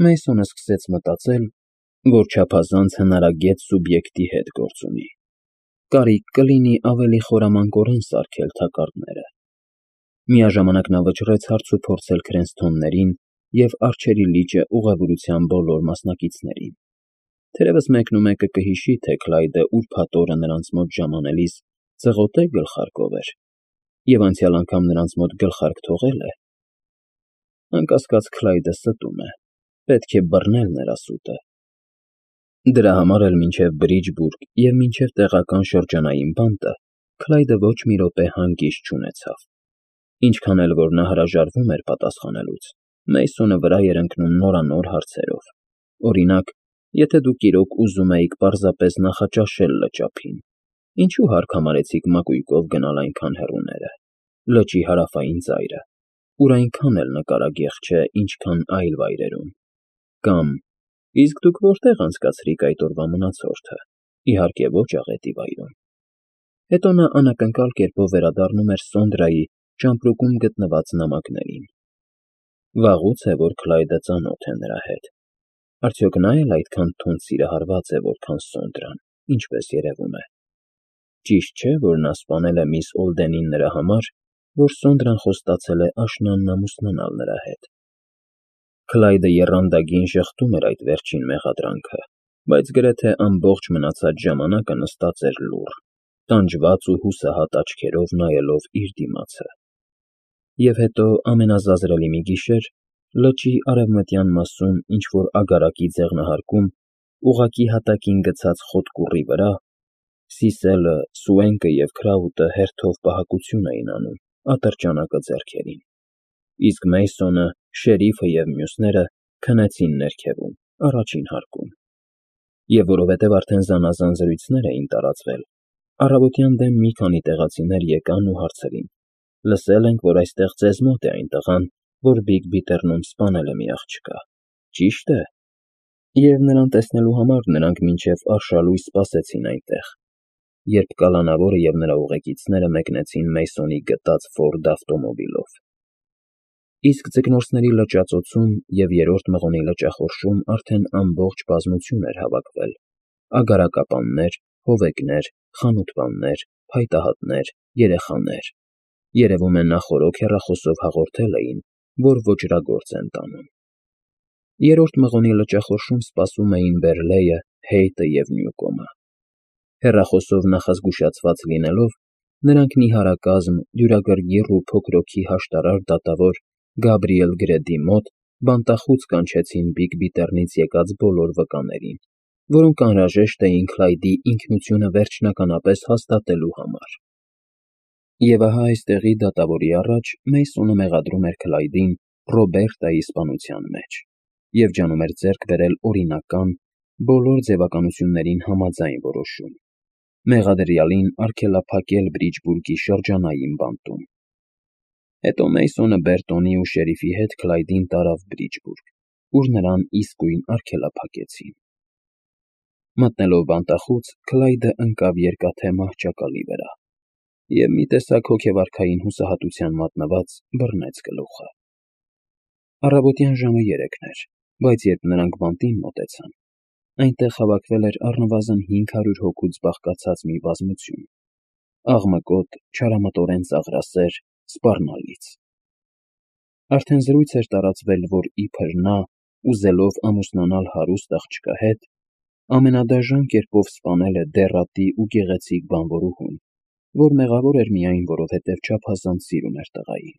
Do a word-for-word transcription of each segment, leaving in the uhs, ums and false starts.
Մեյսոնը սկսեց մտածել, որ չափազանց հնարագետ սուբյեկտի հետ գործ ունի, կարիք կլինի ավելի խորամանկորեն սարքել թակարդները։ Միաժամանակ նա վճռեց հարց ու փորձել Քրենսթոններին և Արջերի լիճը ուղևորության բոլոր մասնակիցներին։ Թերևս մեկն ու մեկը կհիշի, թե Քլայդը ուրբաթ օրը նրանց մոտ ժամանելիս ծղոթե գլխարկով էր և անցյալ անգամ նրանց մոտ գլխարկ թողել է։ Անկասկած Քլայդը ստում է, պետք է բռնել նրա սուտը։ Դրա համար էլ մինչև Բրիջբուրգ և մինչև տեղական շրջանային բանտը Քլայդը ոչ մի րոպե հանգիստ չունեցավ։ Ինչքան էլ որ նա հրաժարվում էր պատասխանելուց, Մեյսոնը վրա էր ընկնում նորանոր հարցերով։ Օրինակ, եթե դուք իրոք ուզում էիք պարզապես նախաճաշել լճափին, ինչու հարկ համարեցիք մակույկով գնալ այնքան հեռուները, լճի հարավային ծայրը, ուր այնքան էլ նկարագեղ չէ, ինչքան այլ վայրերում։ Կամ, իսկ դուք որտե՞ղ անցկացրիք այդ օրվա մնացորդը, իհարկե ոչ աղետի վայրում։ Հետո նա անակնկալ կերպով վերադառնում էր Սոնդրայի ճամպրուկում գտնված նամակներին։ Վաղուց է, որ Քլայդը ծանոթ է նրա հետ։ Արդյոք նա էլ այդքան թունդ սիրահարված է, որքան Սոնդրան, ինչպես երևում է։ Ճիշտ չէ, որ նա սպանել է միս Օլդենին նրա համար, որ Սոնդրան խոստացել է աշնանն ամուսնանալ նրա հետ։ Քլայդը եռանդագին ժխտում էր այդ վերջին մեղադրանքը, բայց գրեթե ամբողջ մնացած ժամանակը նստած էր լուռ, տանջված ու հուսահատ աչքերով նայելով իր դիմացը։ Եվ հետո ամենազազրելի մի գիշեր, լճի արևմտյան մասում ինչ-որ ագարակի ձեղնահարկում, ուղղակի հատակին գցած խոտ կուռի վրա, Սիսելը, Սուենկը և Քրաուտը հերթով պահակություն էին անում, ատրճանակը ձեռքերին, իսկ Մեյսոնը, շերիֆը և մյուսները քնեցին ներքևում, առաջին հարկում։ Եվ որովհետև արդեն զանազան զրույցներ էին տարածվել, առավոտյան դեմ մի քանի տեղացիներ եկան ու հարցրին. «Լսել ենք, որ այստեղ ձեզ մոտ է այն տղան, որ Բիգ Բիթեռնում սպանել է մի աղջկա, ճի՞շտ է»։ Եվ նրան տեսնելու համար նրանք մինչև արշալույս սպասեցին այնտեղ, երբ կալանավորը և նրա ուղեկիցները մեկնեցին Մեյսոնի գտած Ֆորդ ավտոմոբիլով։ Իսկ ձկնորսների լճածոցում և երրորդ մղոնի լճախորշում արդեն ամբողջ բազմություն էր հավաքվել՝ ագարակապաններ, հովեկներ, խանութպաններ, փայտահատներ, երեխաներ։ Երևում է նախօրոք հեռախոսով հաղորդել էին, որ ոճրագործ են տանում։ Երրորդ մղոնի լճախորշում սպասում էին Բեռլեյը, Հեյթը և Նյուկոմը։ Հեռախոսով նախազգուշացված լինելով, նրանք նիհարակազմ, դյուրագրգիռ ու փոքրօքի հաշտարար դատավոր Գաբրիել Գրեդի մոտ բանտախուց կանչեցին Բիգ Բիթեռնից եկած բոլոր վկաներին, որոնք անհրաժեշտ էին Քլայդի ինքնությունը վերջնականապես հաստատելու համար։ Եվ ահա այստեղի դատավորի առաջ Մեյսոնը մեղադրում էր Քլայդին Ռոբերտայի սպանության մեջ և ջանում էր ձեռք բերել օրինական, բոլոր ձևականություններին համաձայն որոշում՝ մեղադրյալին արգելափակել Բրիջբուրգի շրջանային բանտում։ Հետո Մեյսոնը Բերտոնի ու շերիֆի հետ Քլայդին տարավ Բրիջբուրգ, ուր նրան իսկույն արգելափակեցին։ Մտնելով բանտախուց, Քլայդը ընկավ երկաթե մահճակալի վրա և մի տեսակ հոգեվարքային հուսահատության մատնված բռնեց գլուխը։ Առավոտյան ժամը երեքն էր, բայց երբ նրանք բանտին մոտեցան, այնտեղ հավաքվել էր առնվազն հինգ հարյուր հոգուց բաղկացած մի բազմություն՝ աղմկոտ, չարամտորեն ծաղրասեր, սպառնալից։ Արդեն զրույց էր տարածվել, որ իբր նա, ուզելով ամուսնանալ հարուստ աղջկա հետ, ամենադաժան կերպով սպանել է դեռատի ու գեղեցիկ բանվորուհուն, որ մեղավոր էր միայն, որովհետև չափազանց սիրում էր տղային։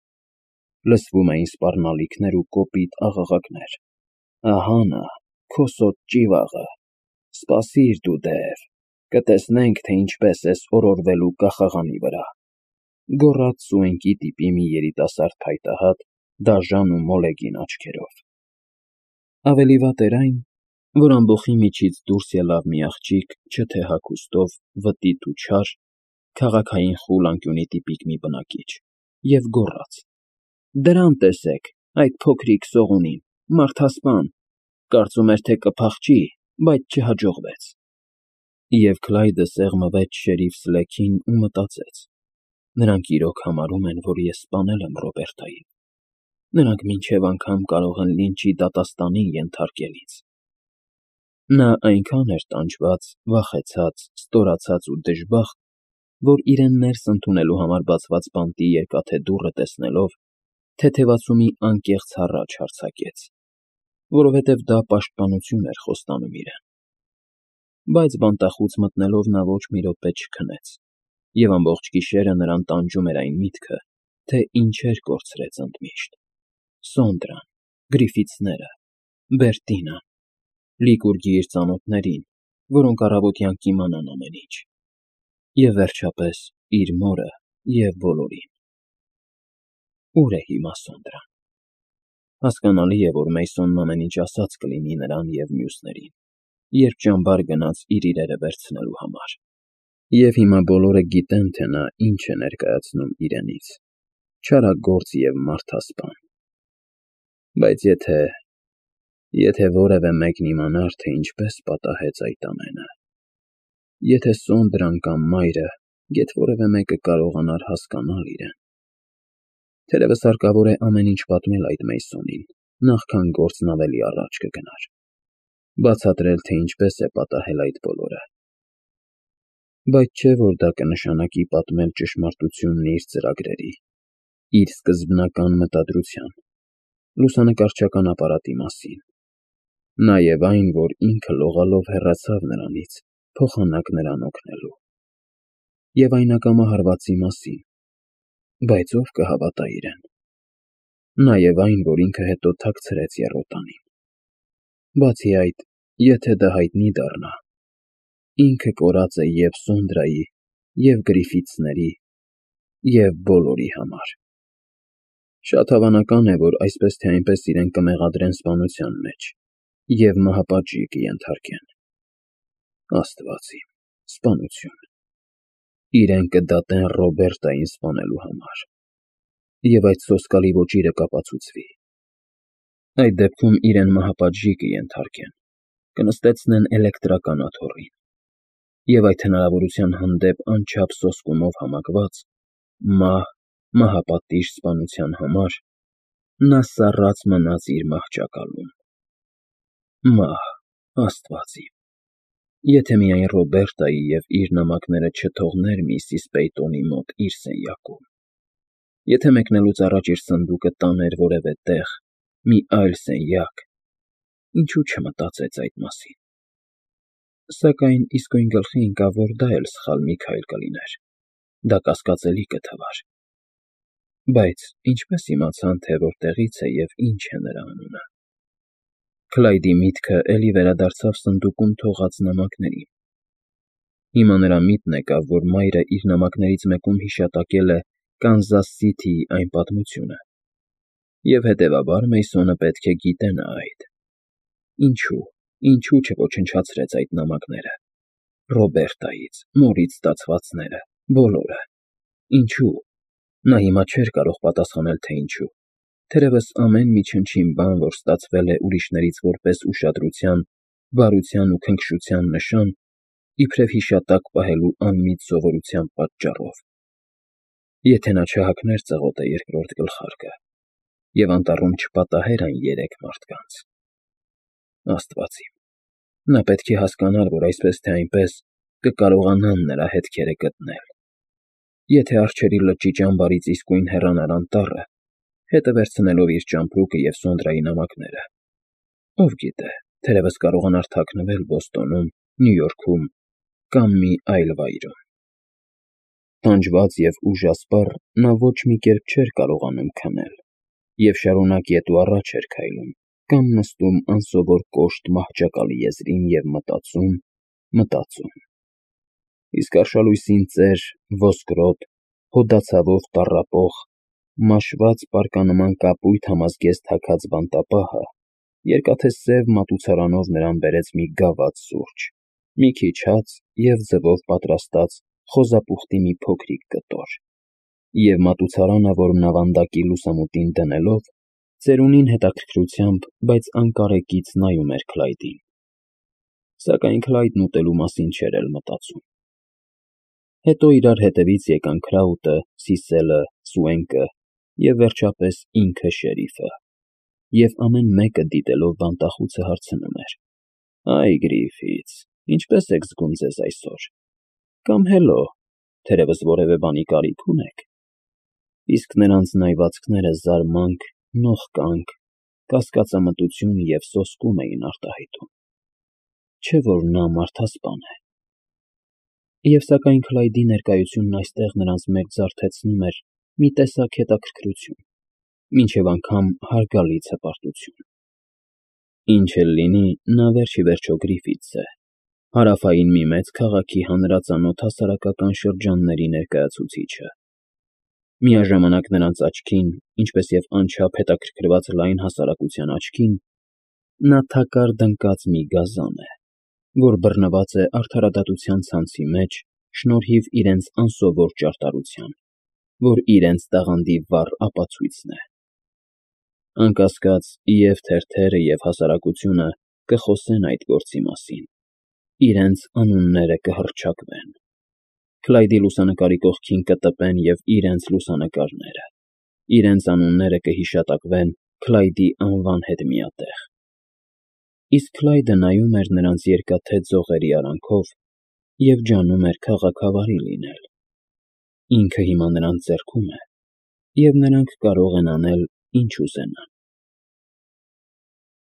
Լսվում էին սպառնալիքներ ու կոպիտ աղաղակներ. «Ահա նա, քո սոտ ճիվաղը, սպասիր դու դեռ, կտեսնենք, թե ինչպես ես օրորվելու կախաղանի վրա», գոռաց Սուենկի տիպի մի երիտասարդ փայտահատ, դաժան ու մոլեգին աչքերով։ Ավելի վատ էր այն, որ ամբոխի միջից դուրս ելավ մի աղջիկ, չէ թե հագուստով, վտիտ ու չար, քաղաքային խուլ անկյունի տիպիկ մի բնակիչ, և գոռաց. «Դրան տեսեք, այդ փոքրիկ սողունին, մարդասպան, կարծում էր, թե կփախչի, բայց չհաջողվեց»։ Եվ Քլայդը սեղմվեց շերիֆ Սլեքին ու մտածեց. նրանք իրոք համարում են, որ ես սպանել եմ Ռոբերտային։ նրանք մինչև անգամ կարող են լինչի դատաստանին ենթարկել ինձ։ Նա այնքան էր տանջված, վախեցած, ստորացած ու դժբախտ, որ իրեն ներս ընդունելու համար բացված բանտի երկաթե դուռը տեսնելով, թեթևացումի անկեղծ հառաչ արձակեց, որովհետև դա պաշտպանություն էր խոստանում իրեն։ Բայց բանտախուց մտնելով նա ոչ մի րոպե չքնեց, և ամբողջ գիշերը նրան տանջում էր այն միտքը, թե ինչեր կորցրեց ընդմիշտ. Սոնդրան, Գրիֆիթսները, Բերտինան, Լիկուրգի իր ծանոթներին, որոնք առավոտյան կիմանան ամեն ինչ, և վերջապես իր մորը և բոլորին։ Ուր է հիմա Սոնդրան։ Հասկանալի է, որ Մեյսոնն ամեն ինչ ասաց կլինի նրան և մյուսներին, երբ ճամբար գնաց իր իրերը վերցնելու համար։ Եվ հիմա բոլորը գիտեն, թե նա ինչ է ներկայացնում իրենից՝ չարագործ և մարդասպան։ Բայց եթե… եթե որևէ մեկն իմանար, թե ինչպես պատահեց այդ ամենը, եթե Սոնդրան կամ մայրը, գեթ որևէ մեկը կարողանար հասկանալ իրեն… Թերևս հարկավոր է ամեն ինչ պատմել այդ Մեյսոնին, նախքան գործն ավելի առաջ կգնար, բացատրել, թե ինչպես է պատահել այդ բոլորը։ Բայց չէ՞ որ դա կնշանակի պատմել ճշմարտությունն իր ծրագրերի, իր սկզբնական մտադրության, լուսանկարչական ապարատի մասին, նաև այն, որ ինքը լողալով հեռացավ նրանից, փոխանակ նրան օգնելու, և այն ակամա հարվածի մասին, բայց ո՞վ կհավատա իրեն, նաև այն, որ ինքը հետո թաքցրեց եռոտանին։ Բացի այդ, եթե դա հայտնի դառնա, ինքը կորած է և Սոնդրայի, և Գրիֆիթսների, և բոլորի համար։ Շատ հավանական է, որ այսպես թե այնպես իրեն կմեղադրեն սպանության մեջ և մահապատժի կենթարկեն։ Աստված իմ, սպանություն… Իրեն կդատեն Ռոբերտային սպանելու համար, և այդ սոսկալի ոճիրը կապացուցվի։ Այդ դեպքում իրեն մահապատժի կենթարկեն, կնստեցնեն էլեկտրական աթոռին, և այդ հնարավորության հանդեպ անչափ սոսկումով համակված, մահ, մահապատիժ սպանության համար, նա սառած մնաց իր մահճակալում։ Մահ… Աստված իմ… Եթե միայն Ռոբերտայի և իր նամակները չթողներ միսիս Պեյտոնի մոտ իր սենյակում… Եթե մեկնելուց առաջ իր սնդուկը տաներ որևէ տեղ, մի այլ սենյակ… Ինչո՞ւ չմտածեց այդ մասին։ Սակայն իսկույն գլխի ընկավ, որ դա էլ սխալ մի քայլ կլիներ, դա կասկածելի կթվար։ Բայց ինչպե՞ս իմացան, թե որտեղից է և ինչ է նրա անունը։ Քլայդի միտքը էլի վերադարձավ սնդուկում թողած նամակներին։ Հիմա նրա միտքն եկավ, որ մայրը իր նամակներից մեկում հիշատակել է Կանզաս Սիթիի այն պատմությունը, և հետևաբար Մեյսոնը պետք է գիտենա այդ։ Ինչո՞ւ, ինչո՞ւ չոչնչացրեց այդ նամակները… Ռոբերտայից, մորից ստացվածները, բոլորը… Ինչո՞ւ… Նա հիմա չէր կարող պատասխանել, թե ինչու, թերևս ամեն մի չնչին բան, որ ստացվել է ուրիշներից որպես ուշադրության, բարության ու քնքշության նշան, իբրև հիշատակ պահելու անմիտ սովորության պատճառով… Եթե նա չհագներ ծղոտը երկրորդ գլխարկը և անտառում չպատահեր այն երեք մարդկանց… Աստված իմ… Նա պետք է հասկանար, որ այսպես թե այնպես կկարողանան նրա հետքերը գտնել… Եթե առջևի լճի ճամբարից իսկույն հեռանար անտառը, հետը վերցնելով իր ճամպրուկը և Սոնդրայի նամակները… Ով գիտե, թերևս կարողանար թաքնվել Բոստոնում, Նյու Յորքում կամ մի այլ վայրում… Տանջված և ուժասպառ, նա ոչ մի կերպ չէր կարողանում քնել և շարունակ ետ ու առաջ էր քայլում կամ նստում անսովոր կոշտ մահճակալի եզրին և մտածում, մտածում… Իսկ արշալույսին ծեր, ոսկրոտ, հոդացավով տառապող, մաշված պարկանման կապույտ համազգեստ հագած բանտապահը երկաթե սև մատուցարանով նրան բերեց մի գավաթ սուրճ, մի քիչ հաց և ձվով պատրաստած խոզապուխտի մի փոքրիկ կտոր, և մատուցարանը, որմն ավանդակի լուսամուտին դնելով, ծերունին հետաքրքրությամբ, բայց անկարեկից նայում էր Քլայդին։ Սակայն Քլայդն ուտելու մասին չէր էլ մտածում։ Հետո իրար հետևից եկան Քրաուտը, Սիսելը, Սուենկը, և վերջապես ինքը շերիֆը, և ամեն մեկը դիտելով բանտախուցը հարցնում էր. «Այ Գրիֆիթս, ինչպե՞ս եք զգում ձեզ այսօր», կամ «Հելո, թերևս որևէ բանի կարիք ունե՞ք»։ Իսկ նրանց նայվածքները զարմանք, նողկանք, կասկածամտություն և սոսկում էին արտահայտում, չէ՞ որ նա մարդասպան է։ Եվ սակայն Քլայդի ներկայությունն այստեղ նրանց մեջ զարթեցնում էր մի տեսակ հետաքրքրություն, մինչև անգամ հարգալից հպարտություն։ Ինչ էլ լինի, նա վերջ ի վերջո Գրիֆիթս է, հարավային մի մեծ քաղաքի հանրածանոթ հասարակական շրջանների ներկայացուցիչը։ Միաժամանակ նրանց աչքին, ինչպես և անչափ հետաքրքրված լայն հասարակության աչքին, նա թակարդ ընկած մի գազան է, որ բռնված է արդարադատության ցանցի մեջ շնորհիվ իրենց անսովոր ճարտարության, որ իրենց տաղանդի վառ ապացույցն է։ Անկասկած, և՛ թերթերը, և՛ հասարակությունը կխոսեն այդ գործի մասին, իրենց անունները կհռչակվեն, Քլայդի լուսանկարի կողքին կտպեն և իրենց լուսանկարները, իրենց անունները կհիշատակվեն Քլայդի անվան հետ միատեղ։ Իսկ Քլայդը նայում էր նրանց երկաթե ձողերի արանքով և ջանում էր քաղաքավարի լինել։ Ինքը հիմա նրանց ձեռքում է, և նրանք կարող են անել, ինչ ուզենան։